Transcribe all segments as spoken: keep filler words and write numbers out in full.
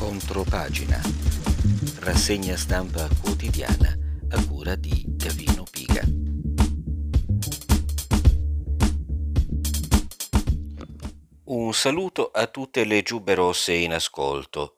Contropagina, rassegna stampa quotidiana a cura di Gavino Piga. Un saluto a tutte le giubbe rosse in ascolto.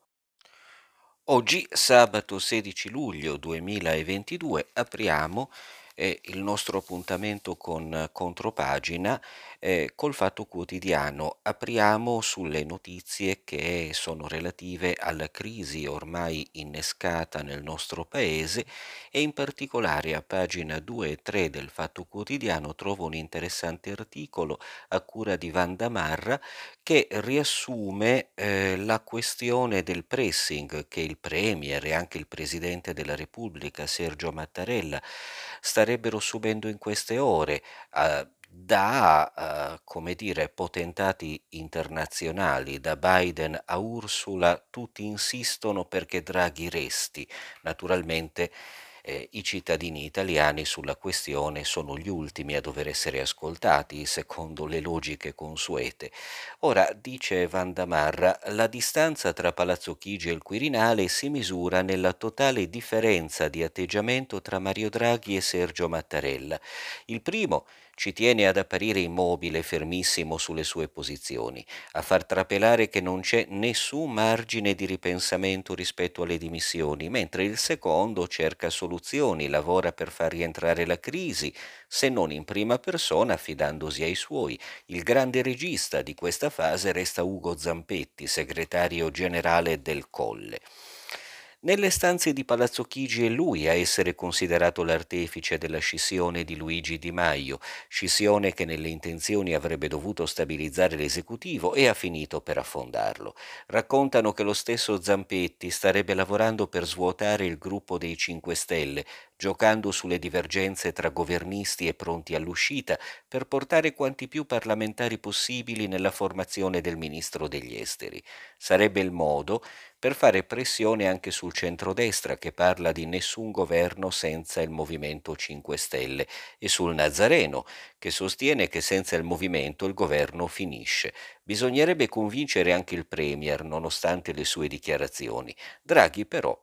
Oggi, sabato sedici luglio duemilaventidue, apriamo eh, il nostro appuntamento con Contropagina eh, col Fatto Quotidiano. Apriamo sulle notizie che sono relative alla crisi ormai innescata nel nostro paese e in particolare a pagina due e tre del Fatto Quotidiano trovo un interessante articolo a cura di Vanda Marra che riassume eh, la questione del pressing che il Premier e anche il Presidente della Repubblica, Sergio Mattarella, starebbero subendo in queste ore eh, da, eh, come dire, potentati internazionali, da Biden a Ursula, tutti insistono perché Draghi resti. Naturalmente eh, i cittadini italiani sulla questione sono gli ultimi a dover essere ascoltati, secondo le logiche consuete. Ora, dice Vanda Marra, la distanza tra Palazzo Chigi e il Quirinale si misura nella totale differenza di atteggiamento tra Mario Draghi e Sergio Mattarella. Il primo ci tiene ad apparire immobile, fermissimo sulle sue posizioni, a far trapelare che non c'è nessun margine di ripensamento rispetto alle dimissioni, mentre il secondo cerca soluzioni, lavora per far rientrare la crisi, se non in prima persona affidandosi ai suoi. Il grande regista di questa fase resta Ugo Zampetti, segretario generale del Colle. Nelle stanze di Palazzo Chigi è lui a essere considerato l'artefice della scissione di Luigi Di Maio, scissione che nelle intenzioni avrebbe dovuto stabilizzare l'esecutivo e ha finito per affondarlo. Raccontano che lo stesso Zampetti starebbe lavorando per svuotare il gruppo dei cinque Stelle, giocando sulle divergenze tra governisti e pronti all'uscita per portare quanti più parlamentari possibili nella formazione del ministro degli esteri. Sarebbe il modo per fare pressione anche sul centrodestra che parla di nessun governo senza il Movimento cinque Stelle e sul Nazareno che sostiene che senza il movimento il governo finisce. Bisognerebbe convincere anche il Premier nonostante le sue dichiarazioni. Draghi però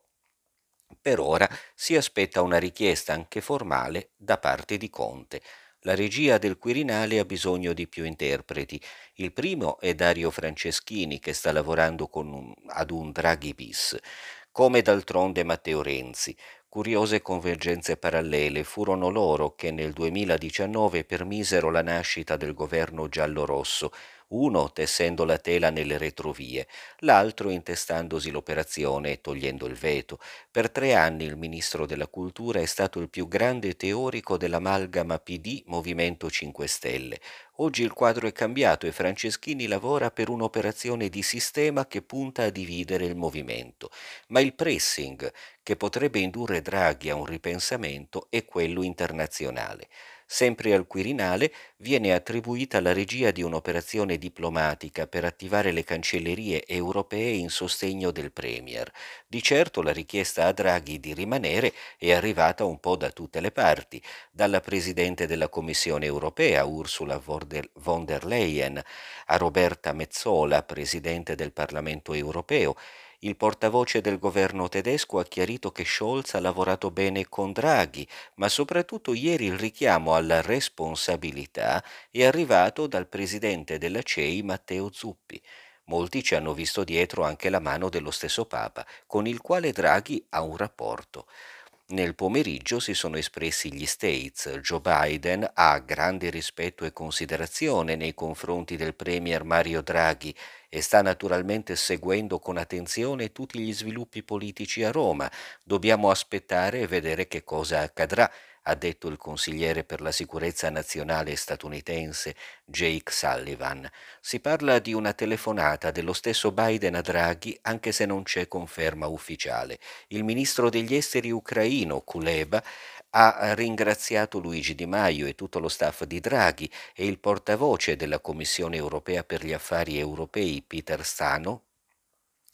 per ora si aspetta una richiesta anche formale da parte di Conte. La regia del Quirinale ha bisogno di più interpreti. Il primo è Dario Franceschini che sta lavorando con un, ad un Draghi bis, come d'altronde Matteo Renzi. Curiose convergenze parallele furono loro che nel duemiladiciannove permisero la nascita del governo giallo-rosso, uno tessendo la tela nelle retrovie, l'altro intestandosi l'operazione e togliendo il veto. Per tre anni il ministro della Cultura è stato il più grande teorico dell'amalgama P D Movimento cinque Stelle. Oggi il quadro è cambiato e Franceschini lavora per un'operazione di sistema che punta a dividere il movimento. Ma il pressing che potrebbe indurre Draghi a un ripensamento è quello internazionale. Sempre al Quirinale viene attribuita la regia di un'operazione diplomatica per attivare le cancellerie europee in sostegno del Premier. Di certo la richiesta a Draghi di rimanere è arrivata un po' da tutte le parti, dalla Presidente della Commissione europea Ursula von der Leyen a Roberta Metsola, Presidente del Parlamento europeo. Il portavoce del governo tedesco ha chiarito che Scholz ha lavorato bene con Draghi, ma soprattutto ieri il richiamo alla responsabilità è arrivato dal presidente della C E I Matteo Zuppi. Molti ci hanno visto dietro anche la mano dello stesso Papa, con il quale Draghi ha un rapporto. Nel pomeriggio si sono espressi gli States. Joe Biden ha grande rispetto e considerazione nei confronti del Premier Mario Draghi e sta naturalmente seguendo con attenzione tutti gli sviluppi politici a Roma. Dobbiamo aspettare e vedere che cosa accadrà, ha detto il consigliere per la sicurezza nazionale statunitense Jake Sullivan. Si parla di una telefonata dello stesso Biden a Draghi, anche se non c'è conferma ufficiale. Il ministro degli esteri ucraino, Kuleba, ha ringraziato Luigi Di Maio e tutto lo staff di Draghi e il portavoce della Commissione europea per gli affari europei, Peter Stano,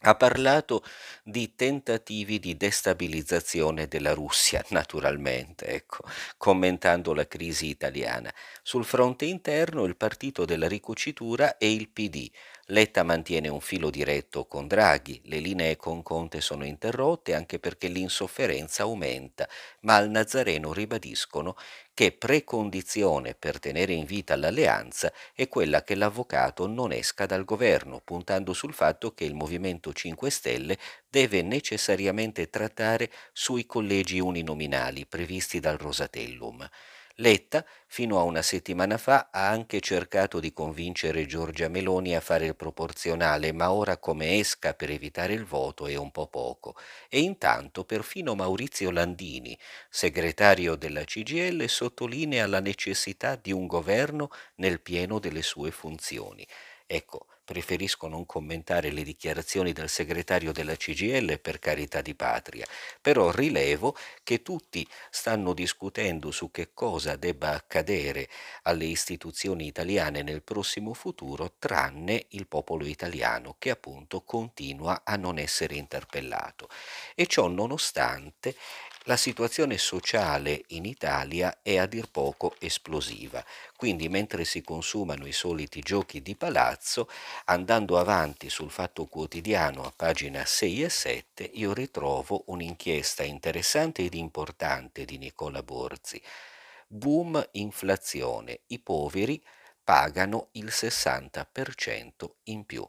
Ha parlato di tentativi di destabilizzazione della Russia, naturalmente, ecco, commentando la crisi italiana. Sul fronte interno il partito della ricucitura e il P D. Letta mantiene un filo diretto con Draghi, le linee con Conte sono interrotte anche perché l'insofferenza aumenta, ma al Nazareno ribadiscono che precondizione per tenere in vita l'alleanza è quella che l'avvocato non esca dal governo, puntando sul fatto che il Movimento cinque Stelle deve necessariamente trattare sui collegi uninominali previsti dal Rosatellum. Letta, fino a una settimana fa, ha anche cercato di convincere Giorgia Meloni a fare il proporzionale, ma ora come esca per evitare il voto è un po' poco. E intanto perfino Maurizio Landini, segretario della C G I L, sottolinea la necessità di un governo nel pieno delle sue funzioni. Ecco, preferisco non commentare le dichiarazioni del segretario della C G I L per carità di patria, però rilevo che tutti stanno discutendo su che cosa debba accadere alle istituzioni italiane nel prossimo futuro, tranne il popolo italiano che appunto continua a non essere interpellato. E ciò nonostante la situazione sociale in Italia è a dir poco esplosiva. Quindi mentre si consumano i soliti giochi di palazzo, andando avanti sul Fatto Quotidiano a pagina sei e sette, io ritrovo un'inchiesta interessante ed importante di Nicola Borzi. Boom inflazione, i poveri pagano il sessanta per cento in più.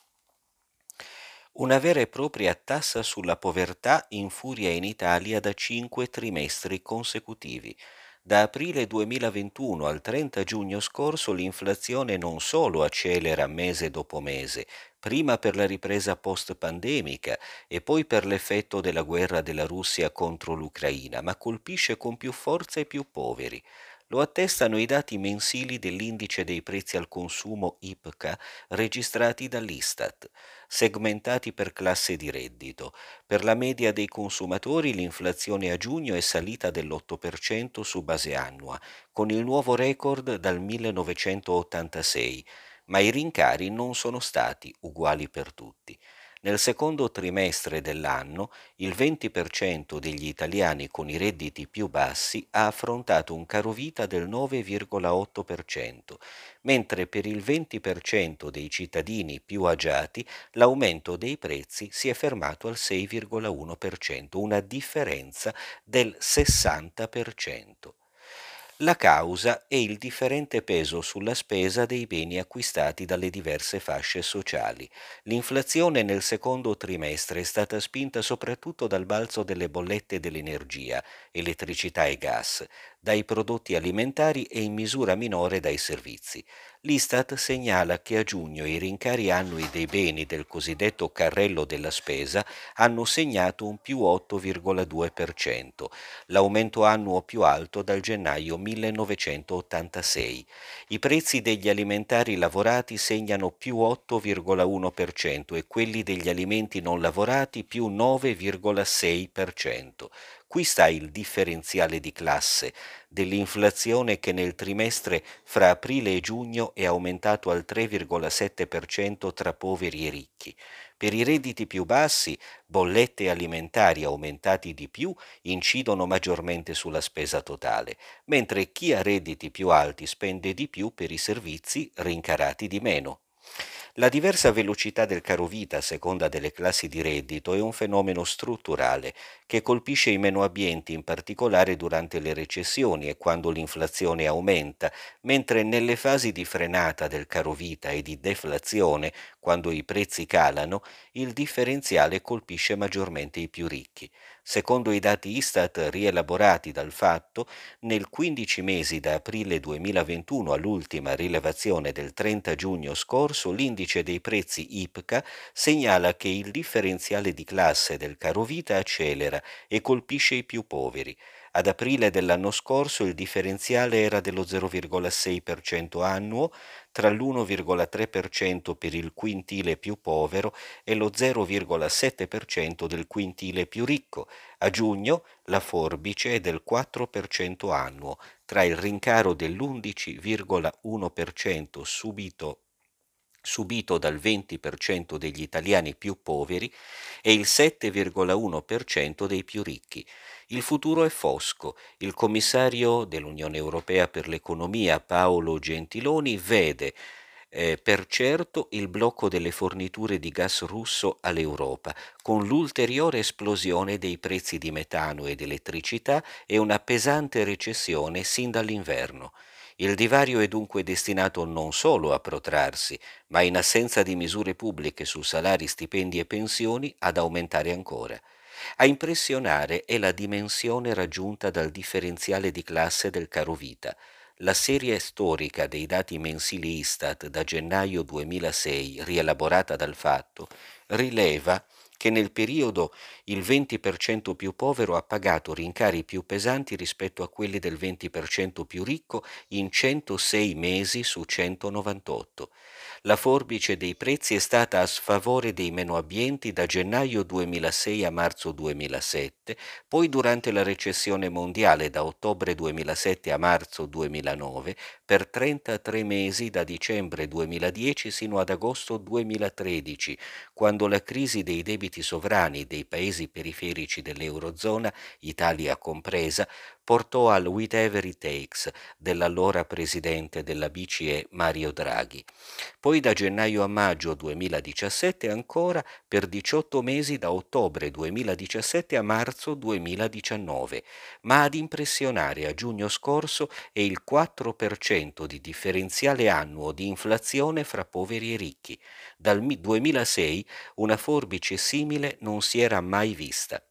Una vera e propria tassa sulla povertà infuria in Italia da cinque trimestri consecutivi. Da aprile duemilaventuno al trenta giugno scorso l'inflazione non solo accelera mese dopo mese, prima per la ripresa post-pandemica e poi per l'effetto della guerra della Russia contro l'Ucraina, ma colpisce con più forza i più poveri. Lo attestano i dati mensili dell'indice dei prezzi al consumo I P C A registrati dall'Istat, segmentati per classe di reddito. Per la media dei consumatori l'inflazione a giugno è salita dell'otto per cento su base annua, con il nuovo record dal millenovecentottantasei, ma i rincari non sono stati uguali per tutti. Nel secondo trimestre dell'anno il venti per cento degli italiani con i redditi più bassi ha affrontato un carovita del nove virgola otto per cento, mentre per il venti per cento dei cittadini più agiati l'aumento dei prezzi si è fermato al sei virgola uno per cento, una differenza del sessanta per cento. La causa è il differente peso sulla spesa dei beni acquistati dalle diverse fasce sociali. L'inflazione nel secondo trimestre è stata spinta soprattutto dal balzo delle bollette dell'energia, elettricità e gas, dai prodotti alimentari e in misura minore dai servizi. L'Istat segnala che a giugno i rincari annui dei beni del cosiddetto carrello della spesa hanno segnato un più otto virgola due per cento, l'aumento annuo più alto dal gennaio millenovecentottantasei. I prezzi degli alimentari lavorati segnano più otto virgola uno per cento e quelli degli alimenti non lavorati più nove virgola sei per cento. Qui sta il differenziale di classe dell'inflazione che nel trimestre fra aprile e giugno è aumentato al tre virgola sette per cento tra poveri e ricchi. Per i redditi più bassi, bollette alimentari aumentati di più incidono maggiormente sulla spesa totale, mentre chi ha redditi più alti spende di più per i servizi rincarati di meno. La diversa velocità del carovita a seconda delle classi di reddito è un fenomeno strutturale che colpisce i meno abbienti, in particolare durante le recessioni e quando l'inflazione aumenta, mentre nelle fasi di frenata del carovita e di deflazione, quando i prezzi calano, il differenziale colpisce maggiormente i più ricchi. Secondo i dati Istat rielaborati dal Fatto, nel quindici mesi da aprile duemilaventuno all'ultima rilevazione del trenta giugno scorso, l'indice dei prezzi I P C A segnala che il differenziale di classe del carovita accelera e colpisce i più poveri. Ad aprile dell'anno scorso il differenziale era dello zero virgola sei per cento annuo, tra l'uno virgola tre per cento per il quintile più povero e lo zero virgola sette per cento del quintile più ricco. A giugno la forbice è del quattro per cento annuo, tra il rincaro dell'undici virgola uno per cento subito subito dal venti per cento degli italiani più poveri e il sette virgola uno per cento dei più ricchi. Il futuro è fosco. Il commissario dell'Unione Europea per l'economia Paolo Gentiloni vede eh, per certo il blocco delle forniture di gas russo all'Europa, con l'ulteriore esplosione dei prezzi di metano ed elettricità e una pesante recessione sin dall'inverno. Il divario è dunque destinato non solo a protrarsi, ma in assenza di misure pubbliche su salari, stipendi e pensioni ad aumentare ancora. A impressionare è la dimensione raggiunta dal differenziale di classe del carovita. La serie storica dei dati mensili Istat da gennaio duemilasei, rielaborata dal Fatto, rileva che nel periodo il venti per cento più povero ha pagato rincari più pesanti rispetto a quelli del venti per cento più ricco in centosei mesi su centonovantotto. La forbice dei prezzi è stata a sfavore dei meno abbienti da gennaio duemilasei a marzo duemilasette, poi durante la recessione mondiale da ottobre duemilasette a marzo duemilanove, per trentatré mesi da dicembre duemiladieci sino ad agosto duemilatredici, quando la crisi dei debiti sovrani dei paesi periferici dell'Eurozona, Italia compresa, portò al whatever it takes dell'allora presidente della B C E Mario Draghi. Poi da gennaio a maggio duemiladiciassette ancora per diciotto mesi da ottobre duemiladiciassette a marzo duemiladiciannove, ma ad impressionare a giugno scorso è il quattro per cento di differenziale annuo di inflazione fra poveri e ricchi. Dal duemilasei una forbice simile non si era mai vista.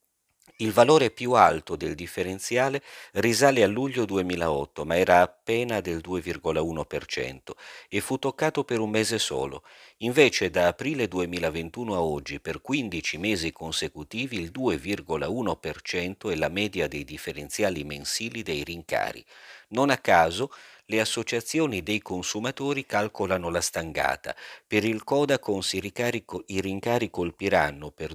Il valore più alto del differenziale risale a luglio duemilaotto, ma era appena del due virgola uno per cento e fu toccato per un mese solo. Invece da aprile duemilaventuno a oggi, per quindici mesi consecutivi, il due virgola uno per cento è la media dei differenziali mensili dei rincari. Non a caso, le associazioni dei consumatori calcolano la stangata. Per il Codacons i rincari, i rincari colpiranno per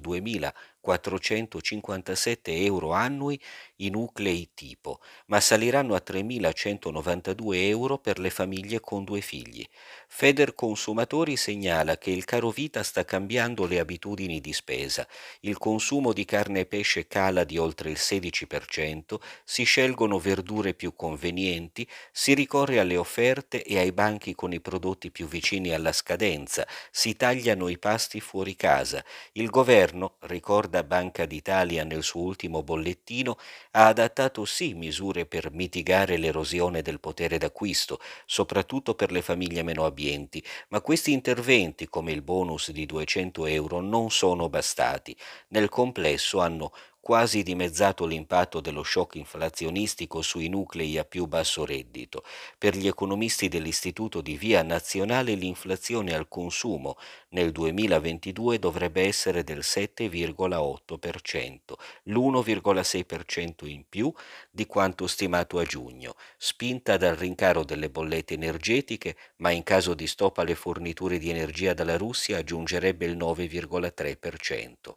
duemilaquattrocentocinquantasette euro annui i nuclei tipo, ma saliranno a tremilacentonovantadue euro per le famiglie con due figli. Federconsumatori segnala che il carovita sta cambiando le abitudini di spesa. Il consumo di carne e pesce cala di oltre il sedici per cento, si scelgono verdure più convenienti, si ricorre alle offerte e ai banchi con i prodotti più vicini alla scadenza, si tagliano i pasti fuori casa. Il governo, ricorda Banca d'Italia nel suo ultimo bollettino, ha adattato sì misure per mitigare l'erosione del potere d'acquisto, soprattutto per le famiglie meno abbienti, ma questi interventi, come il bonus di duecento euro, non sono bastati. Nel complesso hanno quasi dimezzato l'impatto dello shock inflazionistico sui nuclei a più basso reddito. Per gli economisti dell'Istituto di Via Nazionale l'inflazione al consumo nel duemilaventidue dovrebbe essere del sette virgola otto per cento, l'uno virgola sei per cento in più di quanto stimato a giugno, spinta dal rincaro delle bollette energetiche, ma in caso di stop alle forniture di energia dalla Russia aggiungerebbe il nove virgola tre per cento.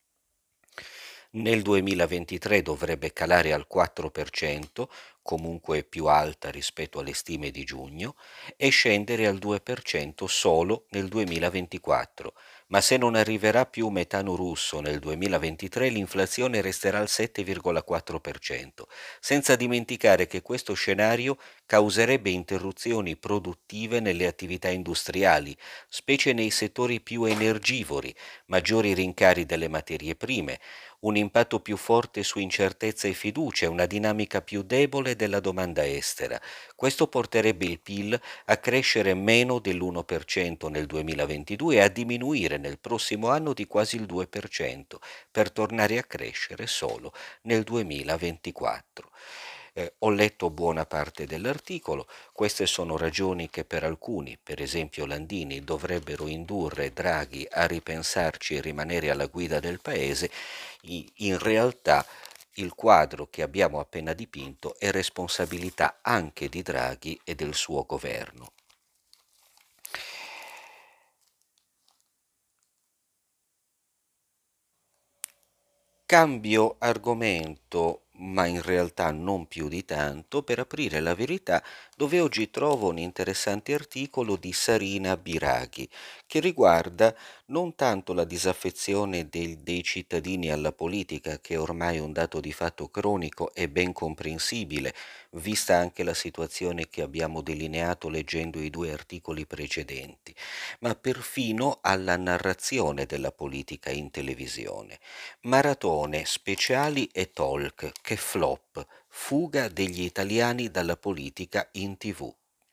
Nel duemilaventitré dovrebbe calare al quattro per cento, comunque più alta rispetto alle stime di giugno, e scendere al due per cento solo nel duemilaventiquattro. Ma se non arriverà più metano russo nel duemilaventitré, l'inflazione resterà al sette virgola quattro per cento, senza dimenticare che questo scenario causerebbe interruzioni produttive nelle attività industriali, specie nei settori più energivori, maggiori rincari delle materie prime, un impatto più forte su incertezza e fiducia, una dinamica più debole della domanda estera. Questo porterebbe il P I L a crescere meno dell'uno per cento nel duemilaventidue e a diminuire nel prossimo anno di quasi il due per cento, per tornare a crescere solo nel duemilaventiquattro. Eh, ho letto buona parte dell'articolo, queste sono ragioni che per alcuni, per esempio Landini, dovrebbero indurre Draghi a ripensarci e rimanere alla guida del Paese. In realtà il quadro che abbiamo appena dipinto è responsabilità anche di Draghi e del suo governo. Cambio argomento, ma in realtà non più di tanto, per aprire la verità dove oggi trovo un interessante articolo di Sarina Biraghi, che riguarda non tanto la disaffezione del- dei cittadini alla politica, che è ormai un dato di fatto cronico e ben comprensibile, vista anche la situazione che abbiamo delineato leggendo i due articoli precedenti, ma perfino alla narrazione della politica in televisione. Maratone, speciali e talk, che flop, fuga degli italiani dalla politica in tivù.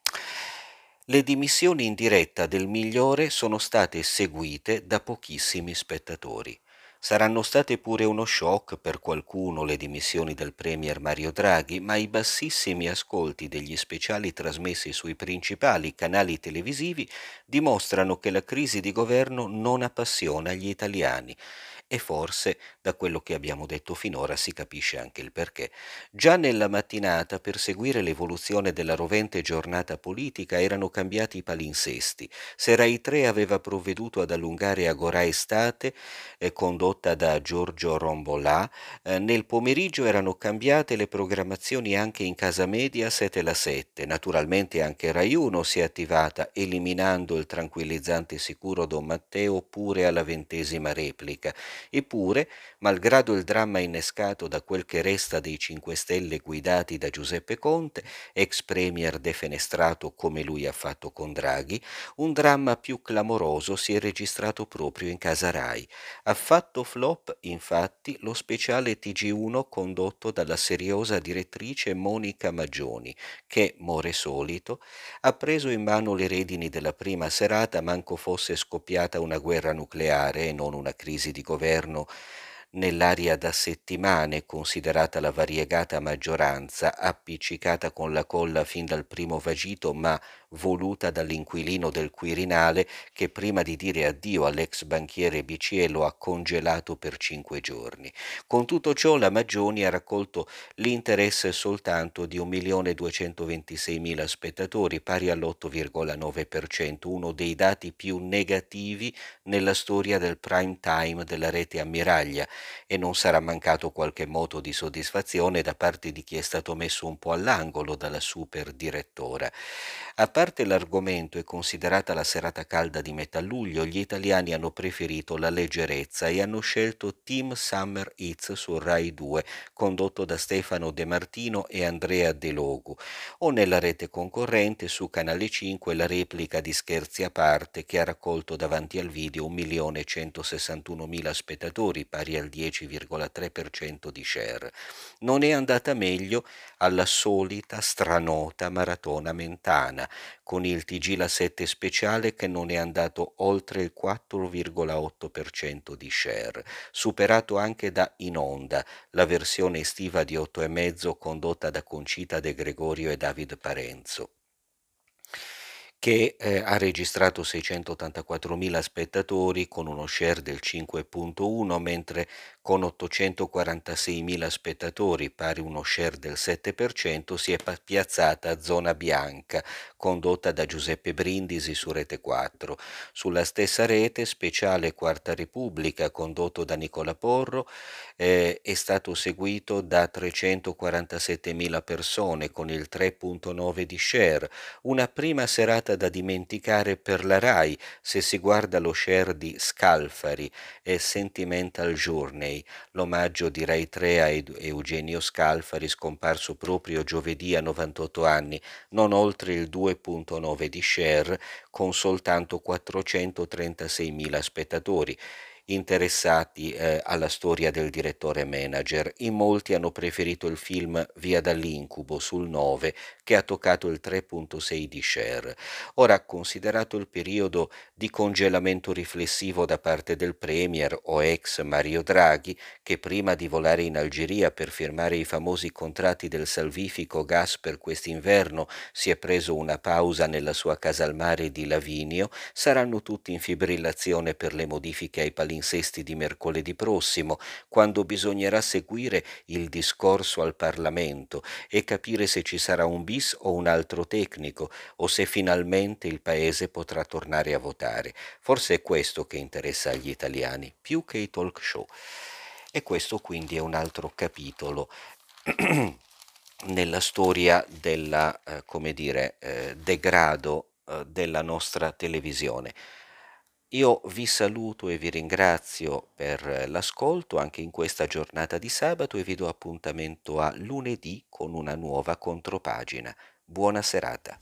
Le dimissioni in diretta del migliore sono state seguite da pochissimi spettatori. Saranno state pure uno shock per qualcuno le dimissioni del premier Mario Draghi, ma i bassissimi ascolti degli speciali trasmessi sui principali canali televisivi dimostrano che la crisi di governo non appassiona gli italiani. E forse, da quello che abbiamo detto finora, si capisce anche il perché. Già nella mattinata, per seguire l'evoluzione della rovente giornata politica, erano cambiati i palinsesti. Se Rai tre aveva provveduto ad allungare Agorà Estate, eh, condotta da Giorgio Rombolà, eh, nel pomeriggio erano cambiate le programmazioni anche in casa Mediaset e la sette. Naturalmente anche Rai uno si è attivata, eliminando il tranquillizzante sicuro Don Matteo pure alla ventesima replica. Eppure, malgrado il dramma innescato da quel che resta dei cinque Stelle guidati da Giuseppe Conte, ex premier defenestrato come lui ha fatto con Draghi, un dramma più clamoroso si è registrato proprio in casa Rai. Ha fatto flop, infatti, lo speciale T G uno condotto dalla seriosa direttrice Monica Maggioni, che, more solito, ha preso in mano le redini della prima serata manco fosse scoppiata una guerra nucleare e non una crisi di governo nell'aria da settimane, considerata la variegata maggioranza, appiccicata con la colla fin dal primo vagito, ma voluta dall'inquilino del Quirinale che prima di dire addio all'ex banchiere B C E lo ha congelato per cinque giorni. Con tutto ciò la Maggioni ha raccolto l'interesse soltanto di un milione duecentoventiseimila spettatori, pari all'otto virgola nove per cento, uno dei dati più negativi nella storia del prime time della rete ammiraglia, e non sarà mancato qualche moto di soddisfazione da parte di chi è stato messo un po' all'angolo dalla super direttora. A parte l'argomento e considerata la serata calda di metà luglio, gli italiani hanno preferito la leggerezza e hanno scelto Team Summer Hits su Rai due, condotto da Stefano De Martino e Andrea De Logu, o nella rete concorrente su Canale cinque la replica di Scherzi a parte, che ha raccolto davanti al video un milione centosessantunomila spettatori, pari al dieci virgola tre per cento di share. Non è andata meglio alla solita stranota maratona mentana, con il T G La sette speciale che non è andato oltre il quattro virgola otto per cento di share, superato anche da In Onda, la versione estiva di otto e mezzo condotta da Concita De Gregorio e David Parenzo, che eh, ha registrato seicentottantaquattromila spettatori con uno share del cinque virgola uno, mentre con ottocentoquarantaseimila spettatori, pari uno share del sette per cento, si è piazzata Zona Bianca, condotta da Giuseppe Brindisi su Rete quattro. Sulla stessa rete, speciale Quarta Repubblica, condotto da Nicola Porro, eh, è stato seguito da trecentoquarantasettemila persone con il tre virgola nove di share, una prima serata da dimenticare per la Rai se si guarda lo share di Scalfari e Sentimental Journey, l'omaggio di Rai tre a Eugenio Scalfari, scomparso proprio giovedì a novantotto anni, non oltre il due virgola nove di share, con soltanto quattrocentotrentasei spettatori interessati eh, alla storia del direttore manager. In molti hanno preferito il film Via dall'incubo sul nove, che ha toccato il tre virgola sei di share. Ora, considerato il periodo di congelamento riflessivo da parte del premier o ex Mario Draghi, che prima di volare in Algeria per firmare i famosi contratti del salvifico gas per quest'inverno si è preso una pausa nella sua casa al mare di Lavinio, saranno tutti in fibrillazione per le modifiche ai palinsesti di mercoledì prossimo, quando bisognerà seguire il discorso al Parlamento e capire se ci sarà un bis o un altro tecnico, o se finalmente il Paese potrà tornare a votare. Forse è questo che interessa agli italiani, più che i talk show. E questo quindi è un altro capitolo nella storia della, eh, come dire, eh, degrado eh, della nostra televisione. Io vi saluto e vi ringrazio per l'ascolto anche in questa giornata di sabato e vi do appuntamento a lunedì con una nuova contropagina. Buona serata.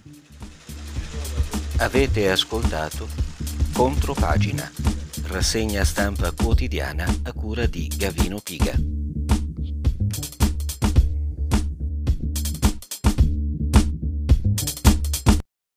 Avete ascoltato Contropagina, rassegna stampa quotidiana a cura di Gavino Piga.